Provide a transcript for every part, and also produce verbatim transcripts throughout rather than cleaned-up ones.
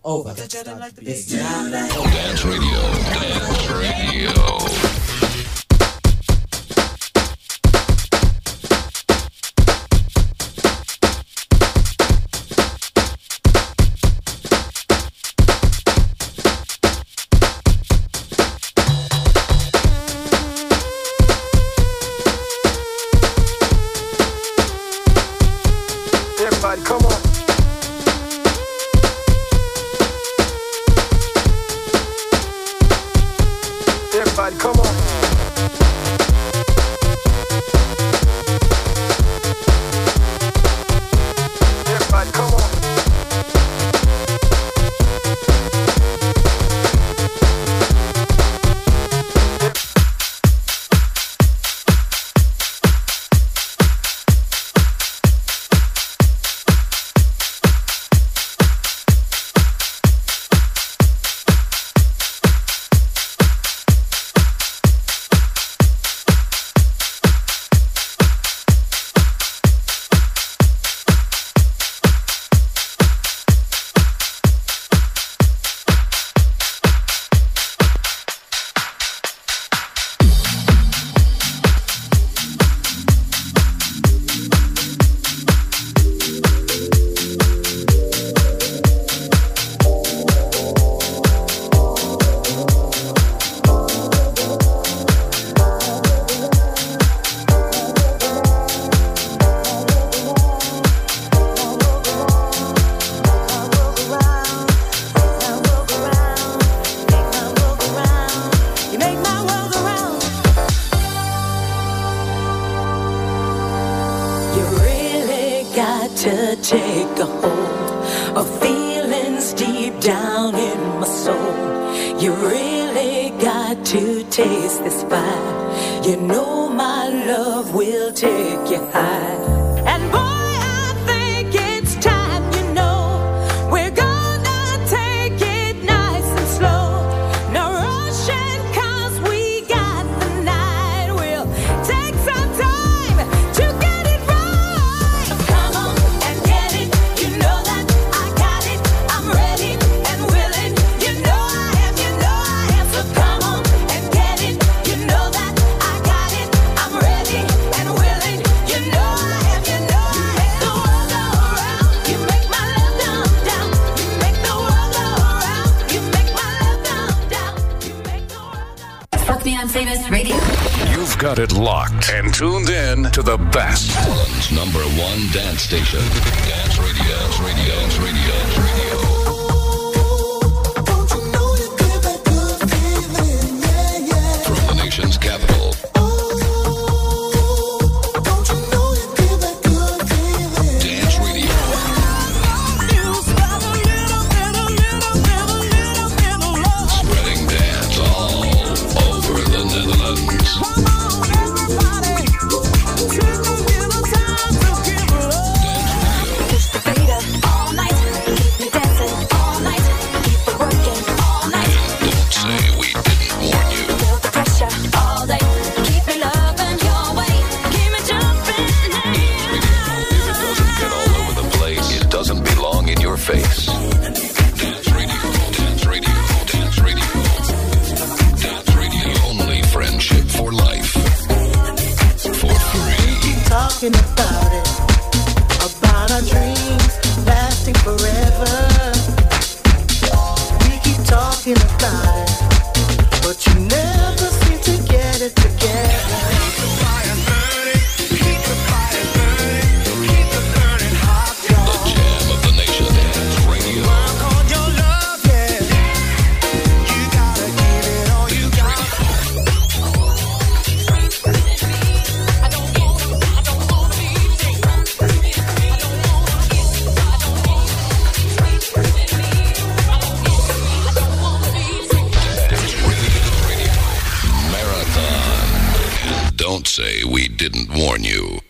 over. It's time to Dance Radio. Dance Radio. Everybody, come on. Everybody, come on. Everybody, come on. Got it locked and tuned in to the best. Holland's number one dance station. Dance Radio. Dance Radio. Dance Radio. Dance Radio. From the nation's capital. Dance Radio. Spreading dance all over the Netherlands. Face. Dance Radio, Dance Radio, Dance Radio, Dance Radio. Only friendship for life, for free. We keep talking about it, about our dreams lasting forever. We keep talking about it, but you never seem to get it together. Don't say we didn't warn you.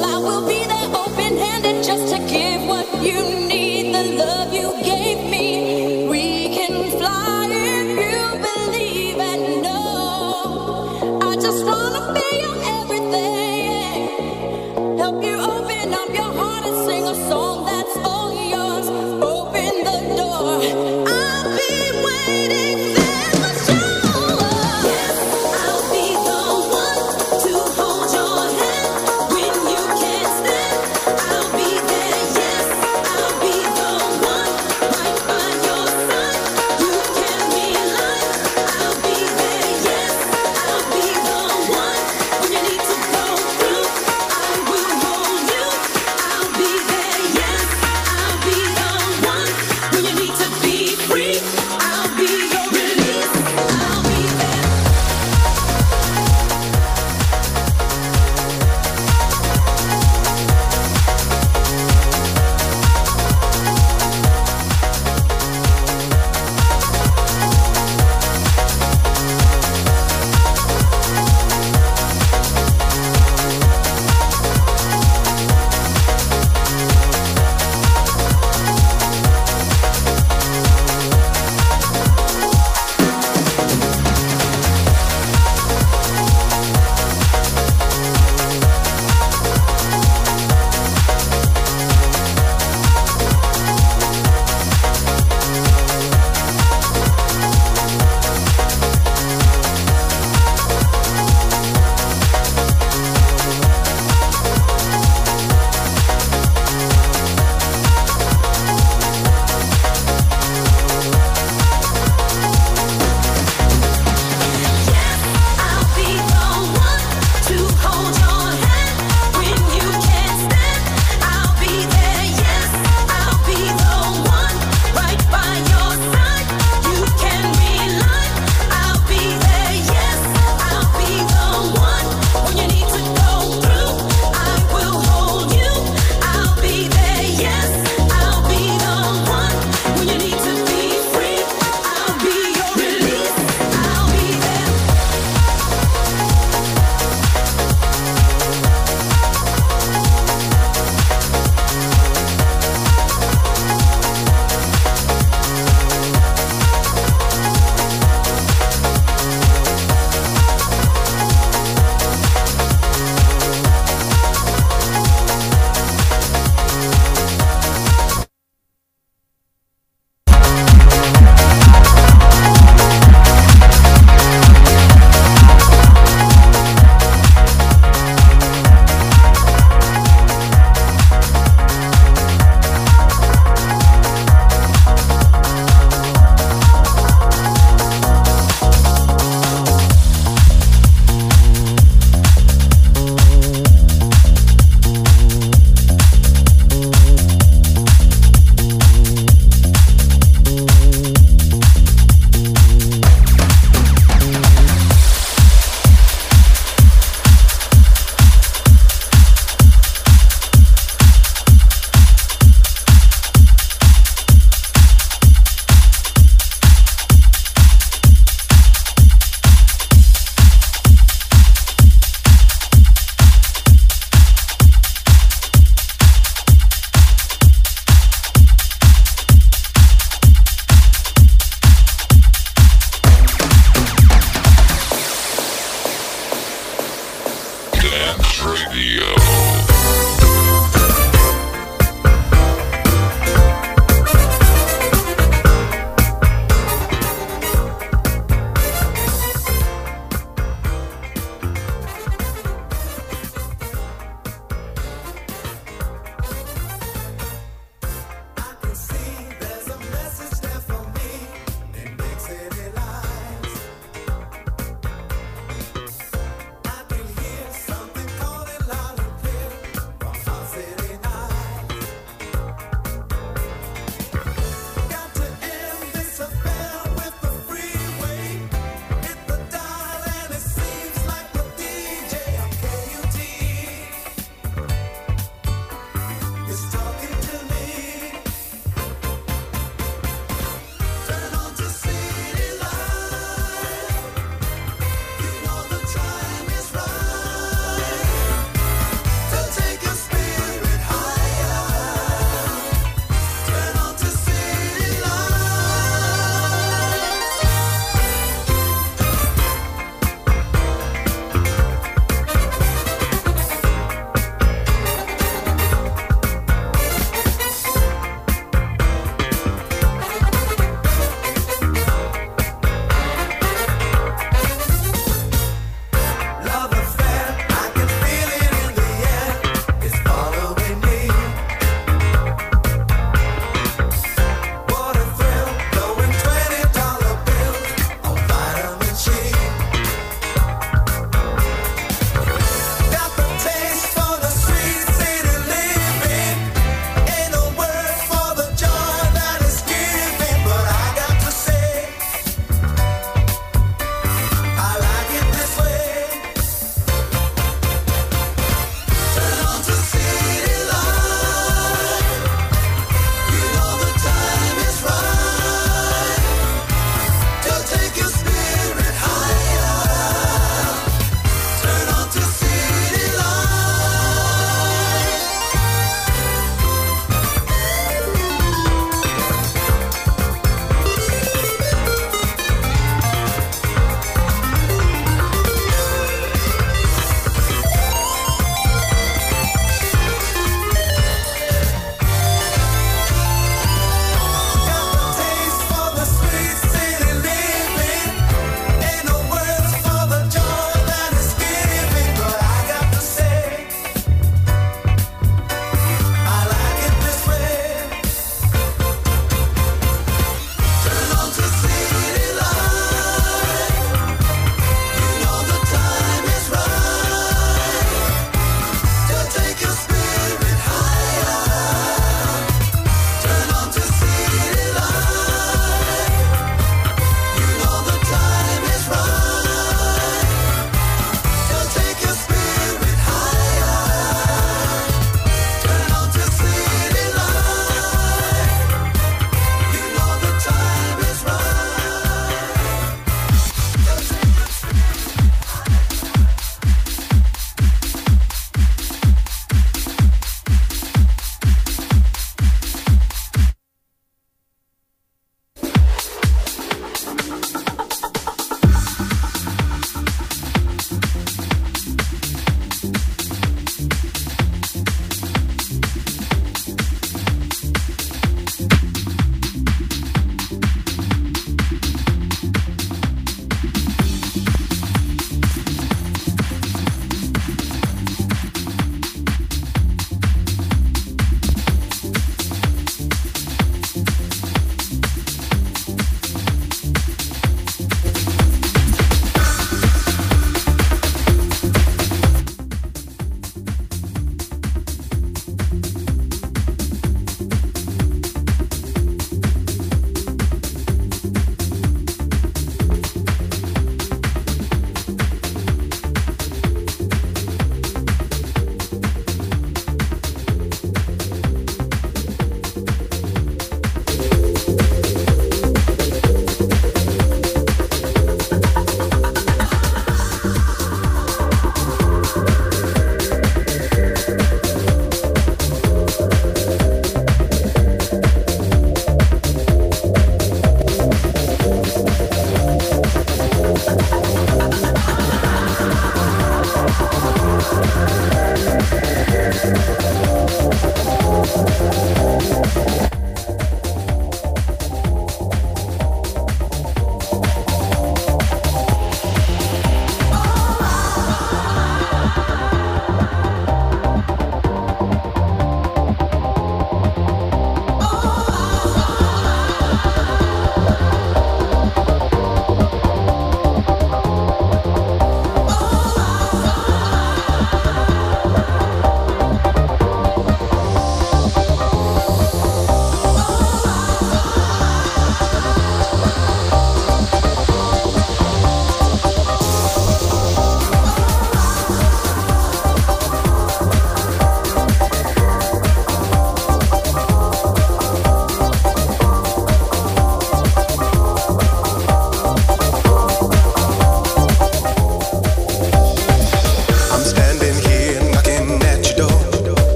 Be there.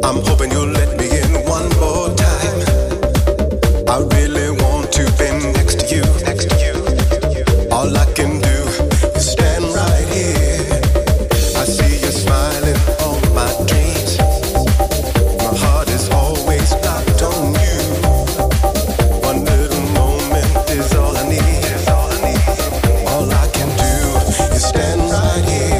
I'm hoping you'll let me in one more time. I really want to be next to you. Next to you. All I can do is stand right here. I see you smiling on my dreams. My heart is always locked on you. One little moment is all I need. Is all I need. All I can do is stand right here.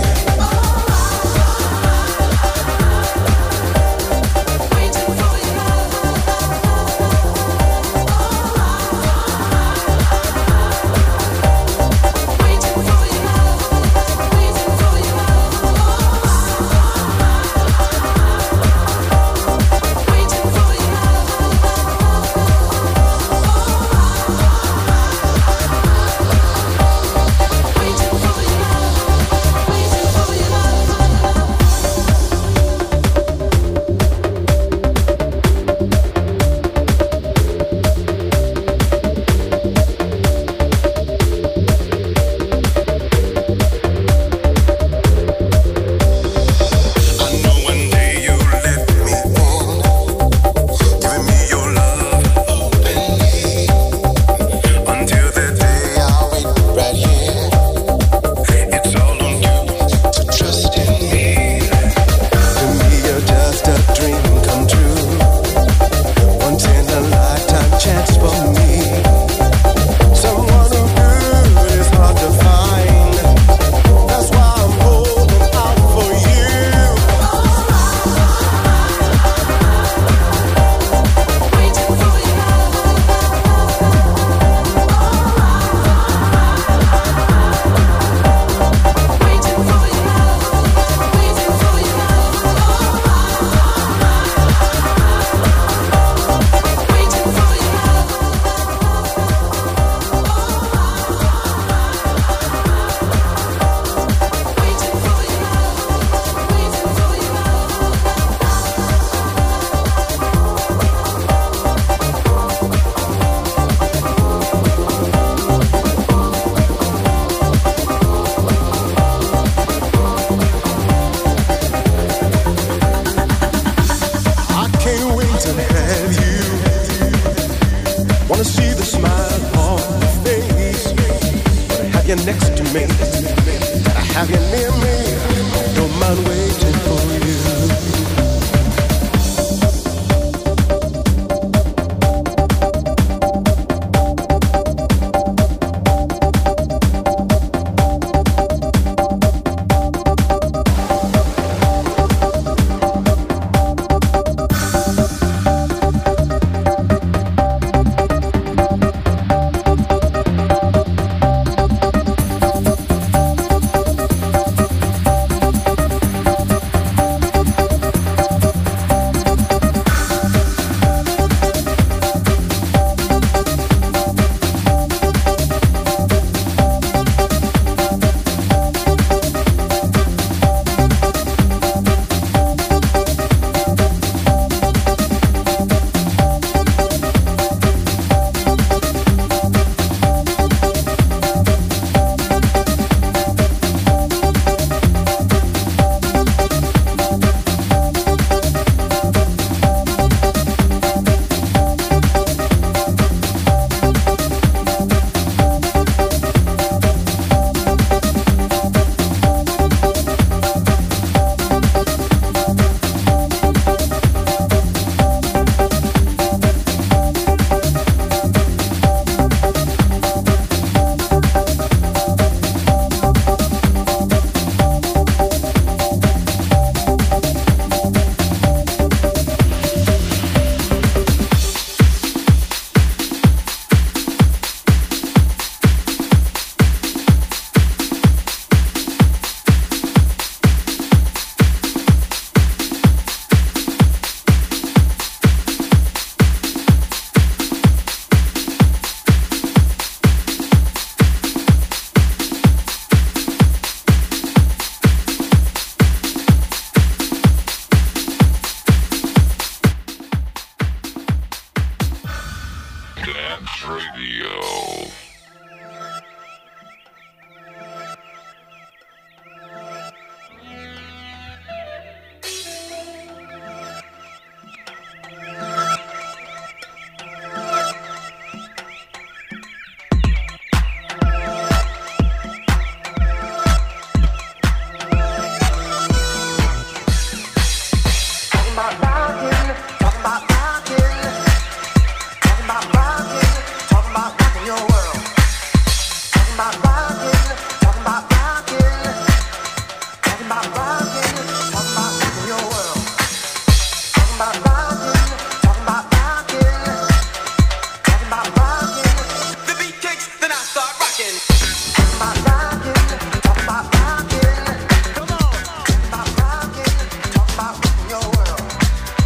Talk about rocking your world.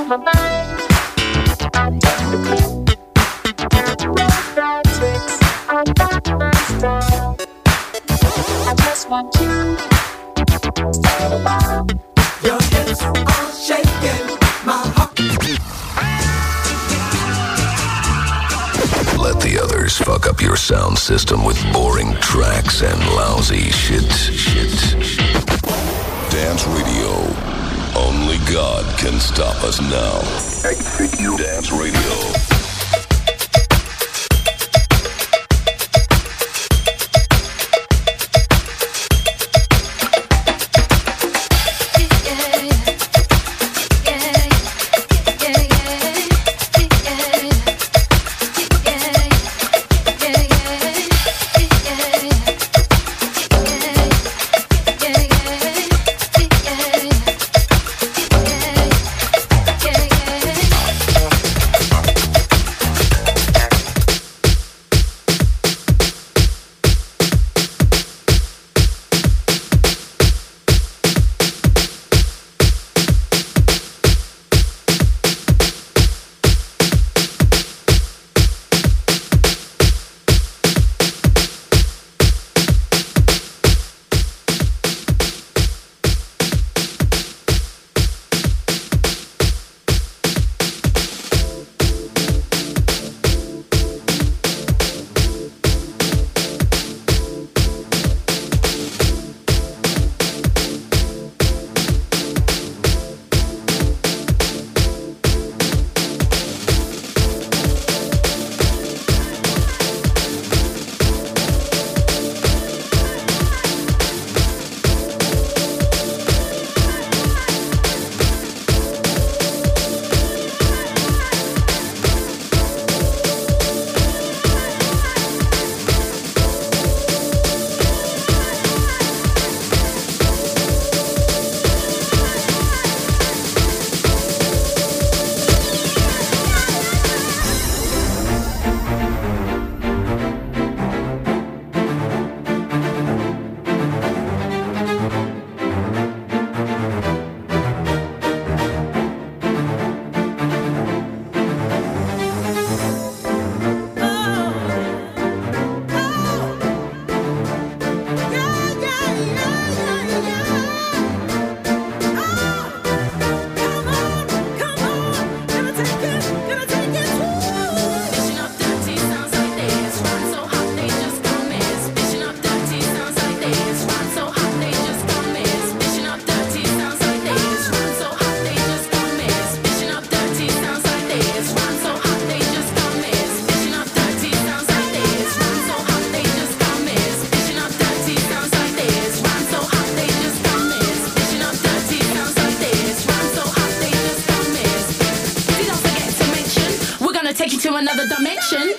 Let the others fuck up your sound system with boring tracks and lousy shit. Shit. Dance Radio. Only God can stop us now. Dance Radio. Take you to another dimension.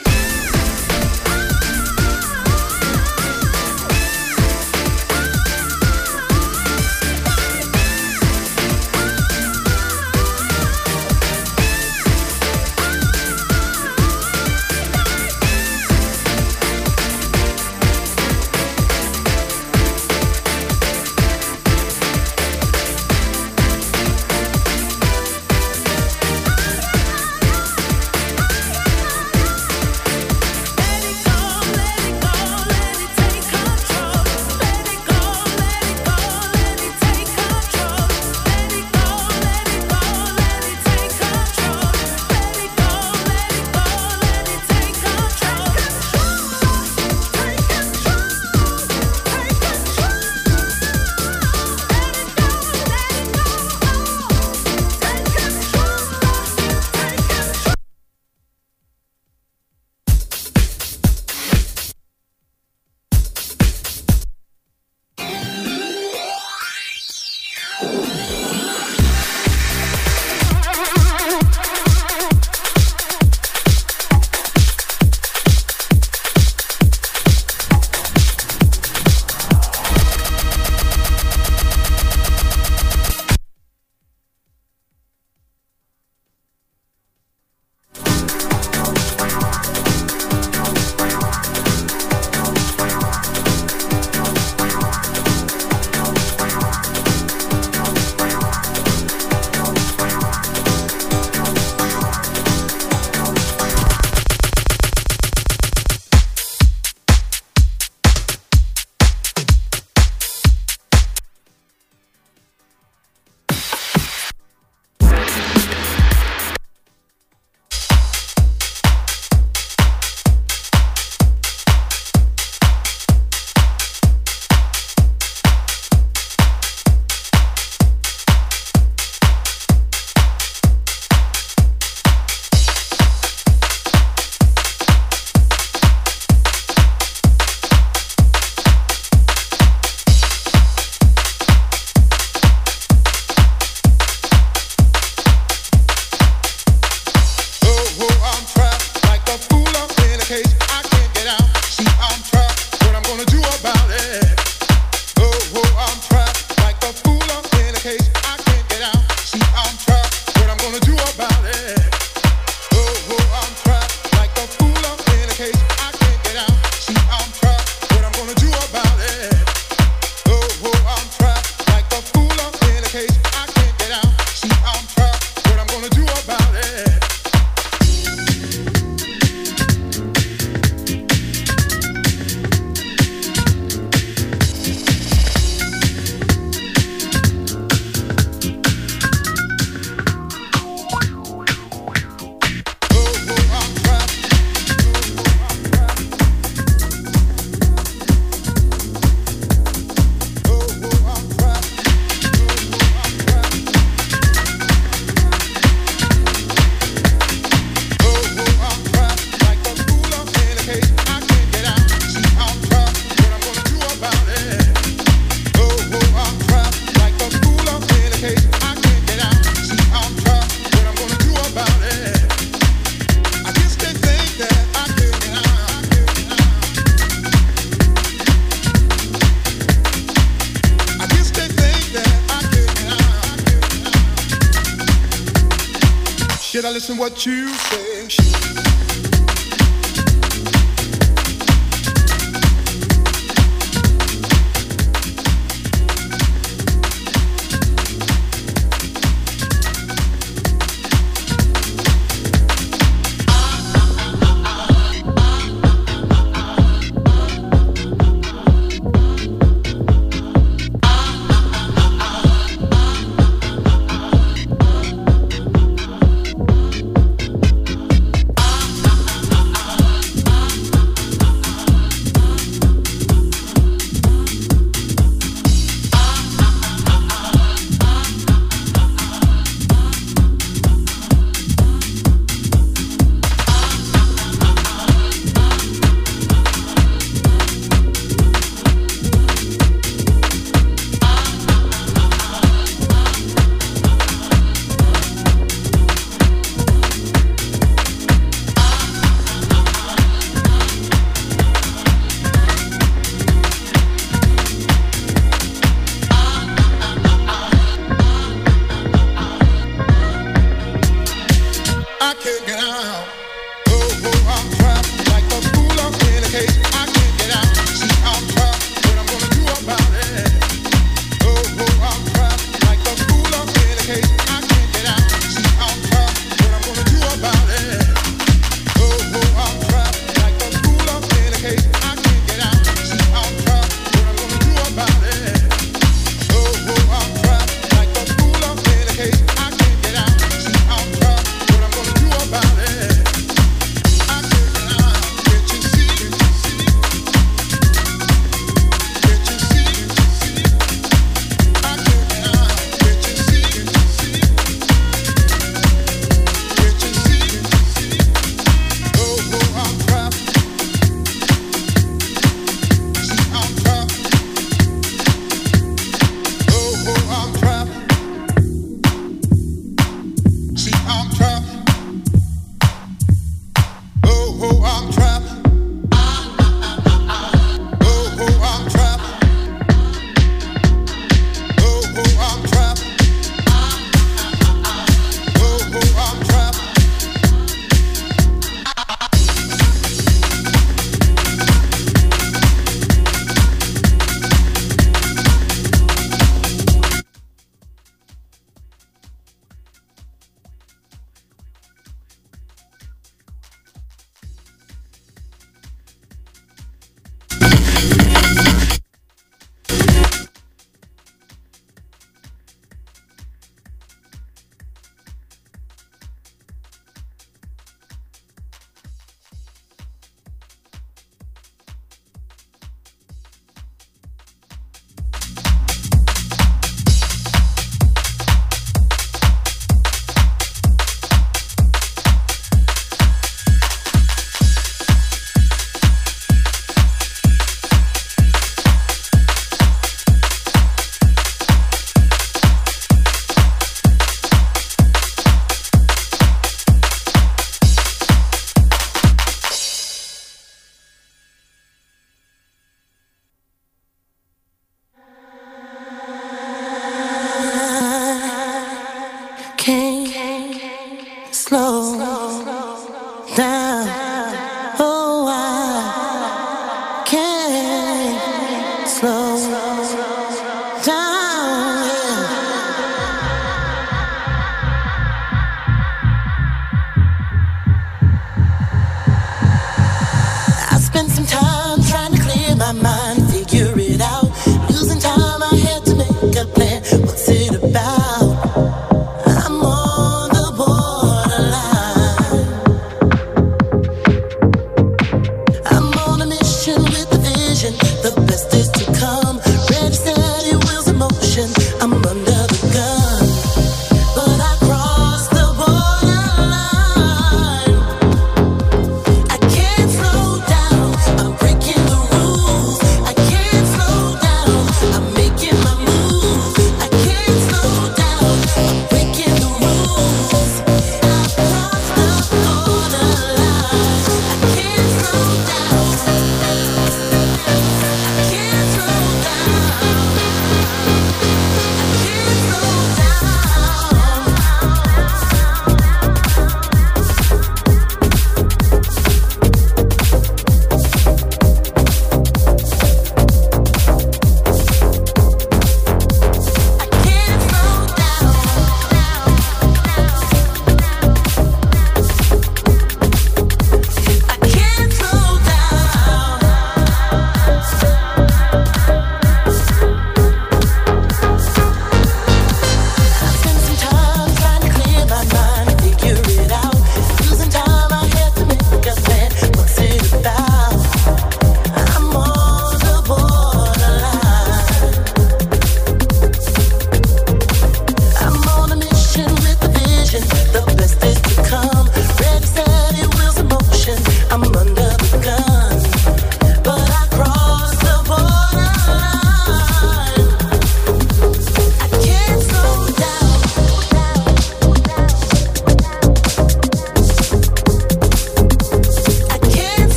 Should I listen what you say? I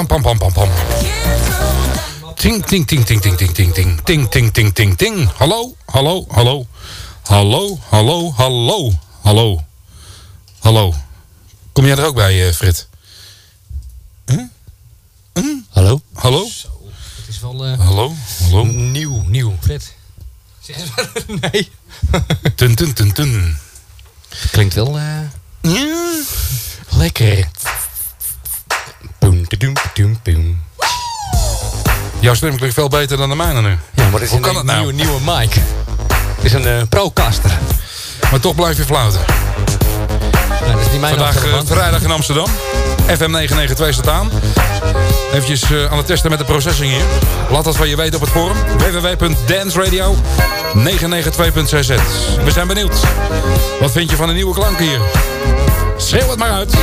Pam, pam, pam, pam, pam. Ting, ting, ting, ting, ting, ting, ting, ting, ting, ting, ting, ting, ting. Hallo, hallo, hallo. Hallo, hallo, hallo, hallo. Hallo. Kom jij er ook bij, uh, Frit? Huh? Huh? Hallo? Hallo? Zo, het is wel... Uh, hallo, hallo. Nieuw, nieuw. Frit. Zeg eens maar. Nee. Tun, tun, tun, tun. Klinkt wel... Uh, ja. Lekker. Boom, boom, boom, boom. Jouw stem klinkt veel beter dan de mijne nu. Ja, maar het is Hoe een, kan het nou? nieuwe, nieuwe mic. Het is een uh, Procaster. Maar toch blijf je fluiten. Nou, dat is niet mijn Vandaag uh, vrijdag in Amsterdam. F M negenhonderdnegenennegentig staat aan. Eventjes uh, aan het testen met de processing hier. Laat dat van je weten op het forum. w w w punt dance radio negen negen twee punt c z. We zijn benieuwd. Wat vind je van de nieuwe klanken hier? Schreeuw het maar uit.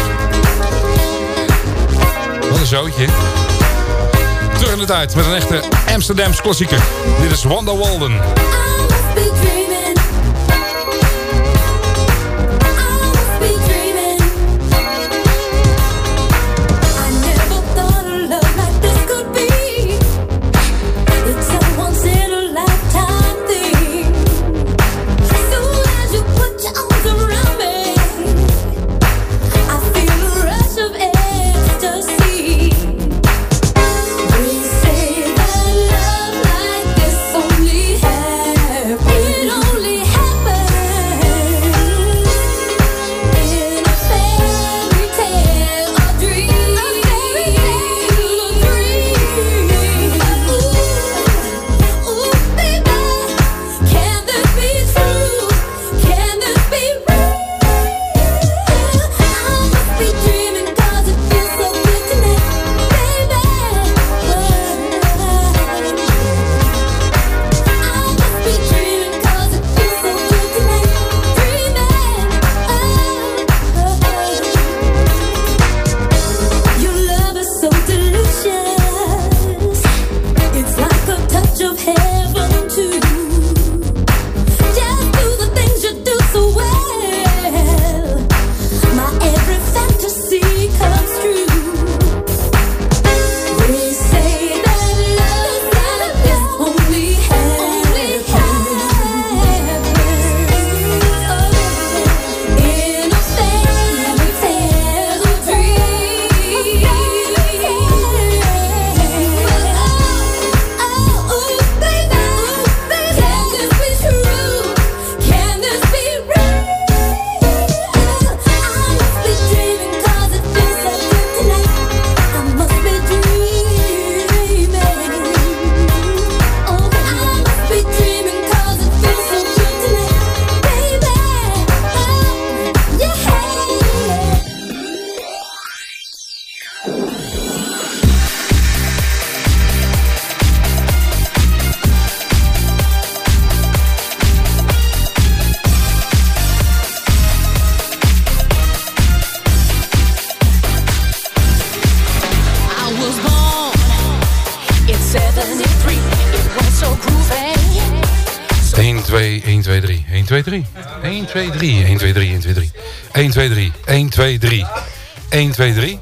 Wat een zootje. Terug in de tijd met een echte Amsterdamse klassieker. Dit is Wanda Walden. één, twee, één, twee, drie. één, twee, drie. één, twee, drie. één, twee, drie. één, twee, drie. één, twee, drie. één, twee, drie. één, twee, drie.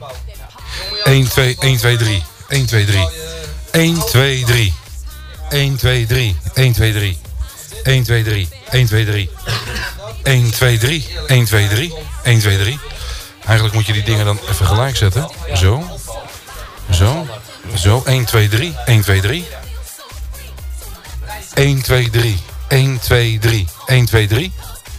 één, twee, één, twee, drie. één, twee, drie. één, twee, drie. één, twee, drie. één, twee, drie. één, twee, drie. één, twee, drie. één, twee, drie. één, twee, drie. één, twee, drie. Eigenlijk moet je die dingen dan even gelijk zetten. Zo. Zo. Zo. één, twee, drie. één, twee, drie. één, twee, drie. één, twee, drie. één, twee, drie.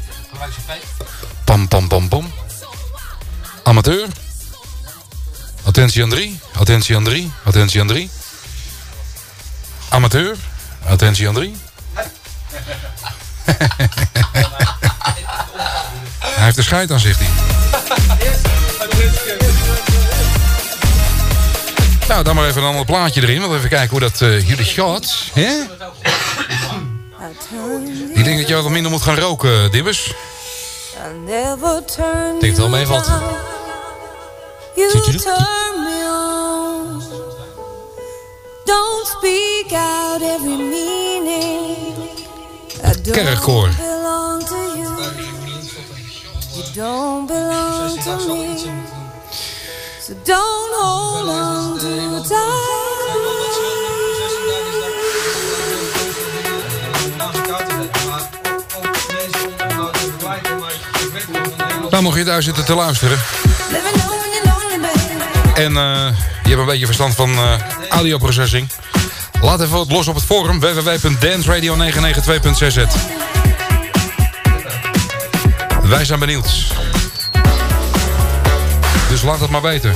Pam, pam, pam, pam. Amateur. Attentie aan drie. Attentie aan drie. Attentie aan drie. Amateur. Attentie aan drie. Hij heeft er scheid aan, zegt hij. Nou, dan maar even een ander plaatje erin. Want even kijken hoe dat uh, jullie gaat. Hè? Ik denk dat jij wat minder moet gaan roken, Dibbes. Ik denk het wel meevalt. Zit je er? Don't speak out every meaning. Kerkkoor. You don't belong to me. So don't hold on to Nou, mocht je thuis zitten te luisteren en uh, je hebt een beetje verstand van uh, audioprocessing, laat even wat los op het forum w w w punt dance radio negen negen twee punt c z. Wij zijn benieuwd. Dus laat het maar weten.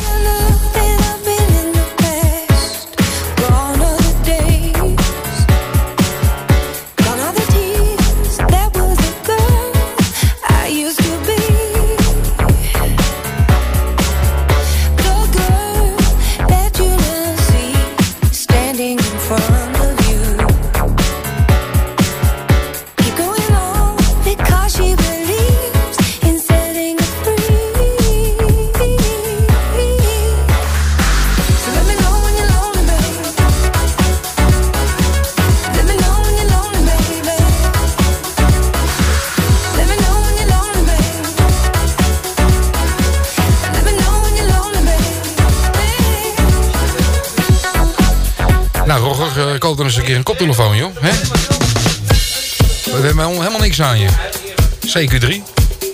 Koop dan eens een keer een koptelefoon, joh. Hè? We hebben helemaal niks aan je. C Q drie.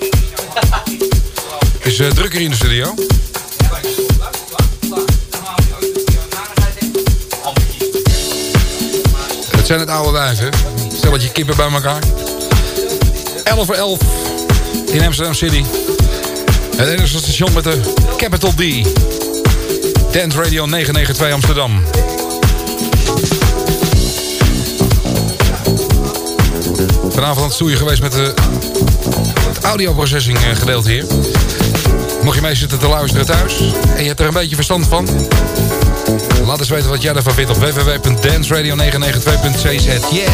Is uh, drukker in de studio. Het zijn het oude wijven. Stelletje kippen bij elkaar. elf voor elf in Amsterdam City. Het enige station met de Capital D. Dance Radio negen negen twee Amsterdam. Vanavond aan het stoeien geweest met de, het audioprocessing gedeelte hier. Mocht je mee zitten te luisteren thuis en je hebt er een beetje verstand van, laat eens weten wat jij ervan vindt op w w w punt dance radio negen negen twee punt c z. Yeah!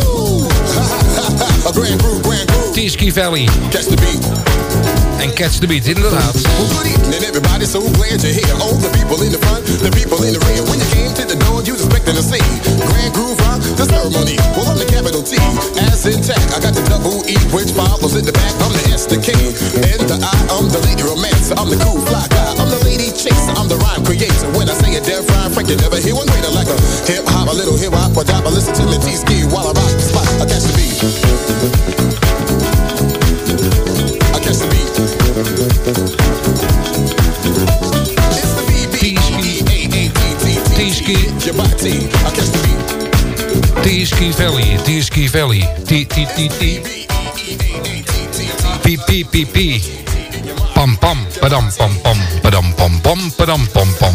T-Ski Valley. Catch the beat. En catch the beat, inderdaad. Good evening, everybody. So glad you're here. All the people in the front, the people in the rear. When you came to the door, you was expecting to see Grand Groove Rock, the ceremony. Well, I'm the capital T, as intact. I got the double E, which follows in the back. I'm the S, the K, and the I. I'm the lady romancer. I'm the cool fly guy. I'm the lady chaser. I'm the rhyme creator. When I say it, dead rhyme, Frank, you never hear one greater like a hip hop, a little hip hop, or dop. I listen to the T-Ski while I rock the spot. I catch the beat. I catch the beat. It's the B B E A A T T T-Ski. Your body. I catch the beat. T-Ski Valley. T-Ski Valley. T-T-T-T. P-P-P-P. Pam pam. Padam pam pam. Padam pam pam. Padam pam pam.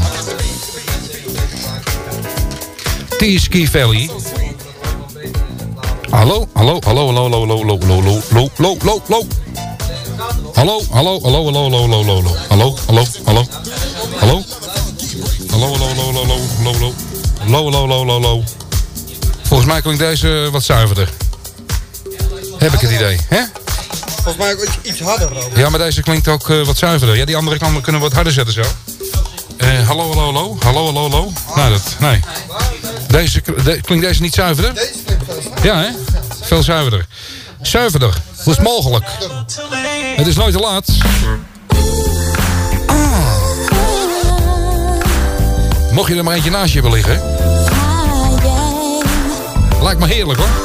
T-Ski Valley. Hallo, hallo, hallo, hallo, hallo, hallo, hallo, hallo, hallo, hallo, hallo. Hallo, hallo, hallo, hallo, hallo, hallo, hallo, hallo, hallo, hallo, hallo, hallo, hallo, hallo, hallo, hallo, hallo, hallo, hallo, hallo. Volgens mij klinkt deze wat zuiverder. Heb ik het idee, hè? Volgens mij ook iets harder. Robert. Ja, maar deze klinkt ook uh, wat zuiverder. Ja, die andere kan, kunnen we wat harder zetten zo. Uh, hallo, hallo, hallo, hallo, hallo, hallo. Nou, dat, nee. Deze, de, klinkt deze niet zuiverder? Deze klinkt veel zuiverder. Ja, hè? Veel zuiverder. Zuiverder, dat is mogelijk. Het is nooit te laat. Ah. Mocht je er maar eentje naast je hebben liggen. Lijkt me heerlijk, hoor.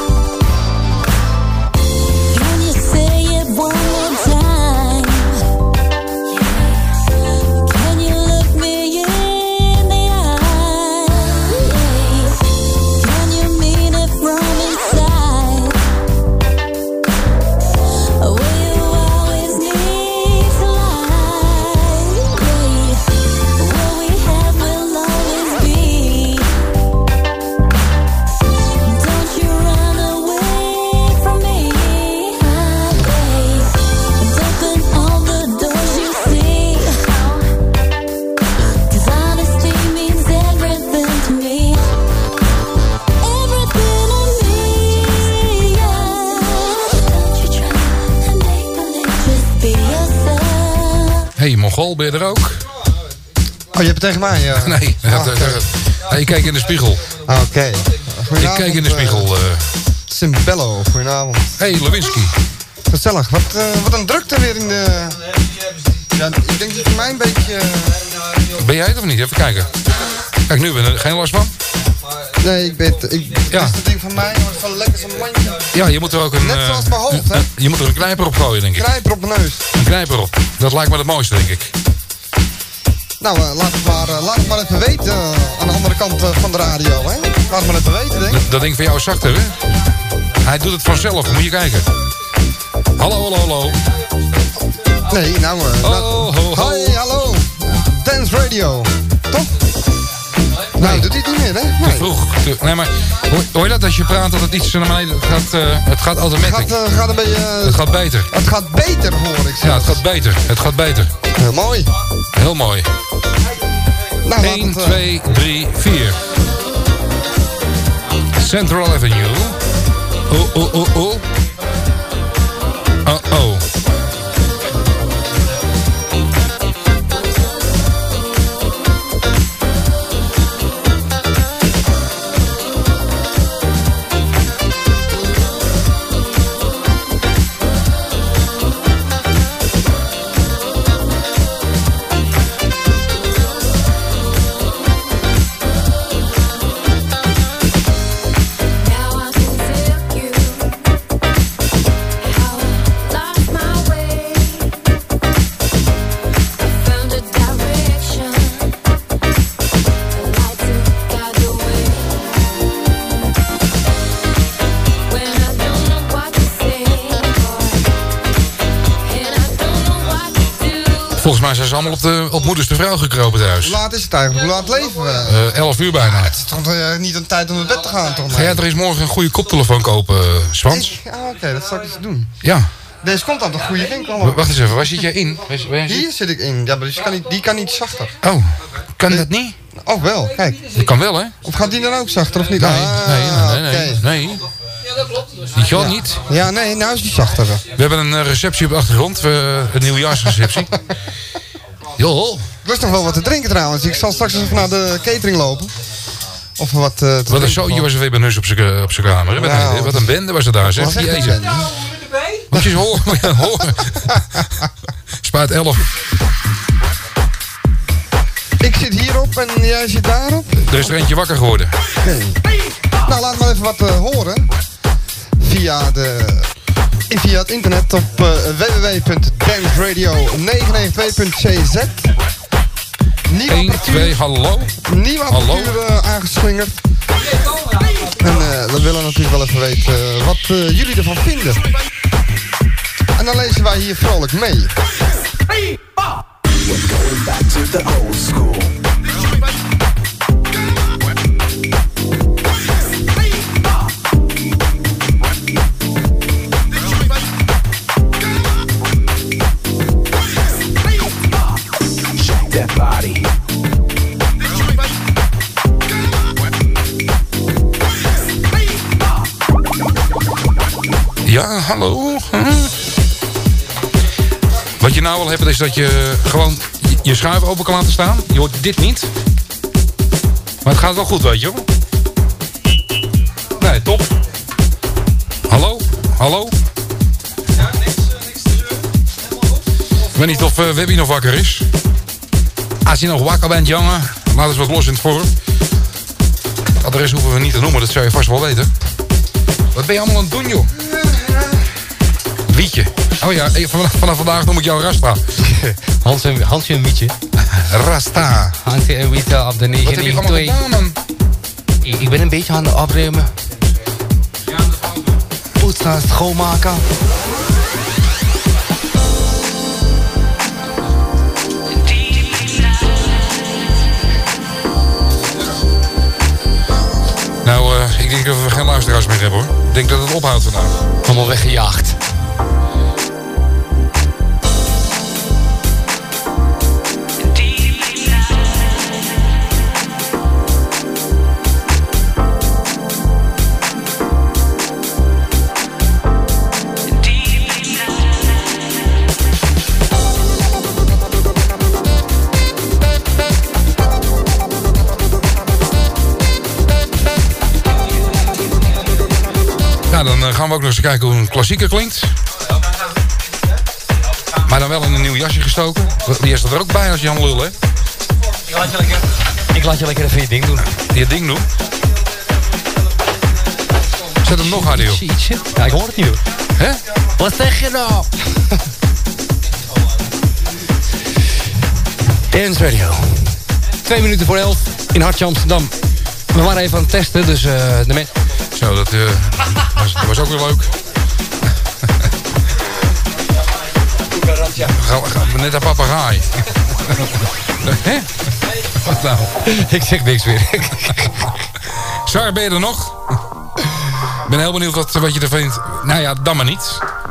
Hey, Mongool, ben je er ook? Oh, je hebt het tegen mij? Ja. Nee, oh, dat, okay. uh, ik kijk in de spiegel. Oké. Okay. Ik kijk in de spiegel. Uh... Simbello, goedenavond. Hey, Lewinsky. Gezellig. Wat, uh, wat een drukte weer in de... Ja, ik denk dat voor mij een beetje... Uh... Ben jij het of niet? Even kijken. Kijk, nu hebben we er geen last van. Nee, ik weet... Ik, Ja. Dit is het ding van mij, maar het is wel lekker zo'n mandje. Ja, je moet er ook een... Net eh, zoals mijn hoofd, hè? een- Je moet er een knijper op gooien, denk ik. Knijper op mijn neus. Een knijper op. Dat lijkt me het mooiste, denk ik. Nou, uh, laat, het maar, uh, laat het maar even weten uh, aan de andere kant uh, van de radio, hè? Laat het maar even weten, denk ik. Dat, dat ding van jou is zachter, hè? Hij doet het vanzelf, moet je kijken. Hallo, hallo, hallo. Nee, nou... Uh, Oh, nou ho, ho. Hoi, hallo. Dance Radio. Toch? Nou, doet hij het niet meer, hè? Te Nee. vroeg. Te- Nee, maar hoor, hoor je dat als je praat dat het iets naar beneden gaat? Het gaat, uh, het gaat Het automatic. gaat, uh, gaat een beetje... uh, Het gaat beter. het gaat beter, hoor ik. Ja, het gaat beter. Het gaat beter. Heel mooi. Heel mooi. Nou, laat één, het, uh, twee, drie, vier. Central Avenue. Oh, oh, oh, oh. Oh, oh. Now I can tell you how I lost my way. I found a direction. The light took guide the way. When I don't know what to say, and I don't know what to do. Volgens mij zijn ze allemaal op, de, op moeders de vrouw gekropen thuis. Hoe laat is het eigenlijk? Hoe laat leven we? Uh, elf uur bijna. Het is toch uh, niet een tijd om naar bed te gaan, toch? Ga jij er eens morgen een goede koptelefoon kopen, uh, Swans? Ik- Ja, oké, dat zal ik eens doen. Ja. Deze komt aan de goede winkel. W- Wacht eens even, waar zit jij in? Waar, waar jij zit- Hier zit ik in. Ja, maar die kan niet, die kan niet zachter. Oh, kan dat niet? Oh, wel, kijk. Dat kan wel, hè? Of gaat die dan ook zachter of niet? Nee, Ah, nee, nee, nee, oké. nee. Die gaat niet. Ja, nee, nou is die zachter. We hebben een uh, receptie op de achtergrond, uh, een nieuwjaarsreceptie. Jo, Ik lust nog wel wat te drinken trouwens. Ik zal straks even naar de catering lopen. Of wat uh, te wat een drinken. zootje was er weer bij Nus op zijn op zijn kamer. hè? Wat, Nou, een, wat een bende was er daar, zeg. Wat zegt Jezus. het dan? Moet je eens horen. Moet je horen. Spaat elf. Ik zit hierop en jij zit daarop. Er is er eentje wakker geworden. Oké. Nou, laat maar even wat uh, horen. Via, de, via het internet op uh, w w w punt dance radio negen negen twee punt c z. Nieuwe één, twee, hallo. Nieuwe Hallo. apparatuur uh, aangeslingerd. En uh, we willen natuurlijk wel even weten uh, wat uh, jullie ervan vinden. En dan lezen wij hier vrolijk mee. We're going back to the old school. Shake that body. Ja, hallo. Hm. Wat je nou wel hebt is dat je gewoon je, je schuif open kan laten staan. Je hoort dit niet. Maar het gaat wel goed, weet je wel. Nee, top. Hallo? Hallo? Ja, niks, uh, niks te zeuren. Helemaal goed. Ik weet niet of uh, Webby nog wakker is. Als je nog wakker bent, jongen, laat eens wat los in het vorm. Het adres hoeven we niet te noemen, dat zou je vast wel weten. Wat ben je allemaal aan het doen, joh? Wietje. Oh ja, eh, vanaf, vanaf vandaag noem ik jou Rasta. Hans en, Hansje en Mietje. Rasta. Hansje en Mietje op de Wat heb je allemaal negen negen twee. gedaan, man? Ik, ik ben een beetje aan het opruimen. Poetsen, schoonmaken. Nou, uh, ik denk dat we geen luisteraars meer hebben, hoor. Ik denk dat het ophoudt vandaag. Allemaal weggejaagd. Nou, dan uh, gaan we ook nog eens kijken hoe een klassieker klinkt. Maar dan wel in een nieuw jasje gestoken. Die is er ook bij als je aan lul, hè? Ja, lekker. Ik laat je lekker even je ding doen. Je ding doen? Zet hem nog harder, joh. Ietsje. Ja, ik hoor het niet, hoor. Hè? Wat zeg je nou? Dance Radio. Twee minuten voor elf in Hartje Amsterdam. We waren even aan het testen, dus uh, de mensen... Zo, dat, uh, was, dat was ook weer leuk. Ga, ga, net een papegaai. Hè? Wat nou? Ik zeg niks meer. Sar, ben je er nog? Ik ben heel benieuwd wat, wat je ervan vindt. Nou ja, dan maar niet.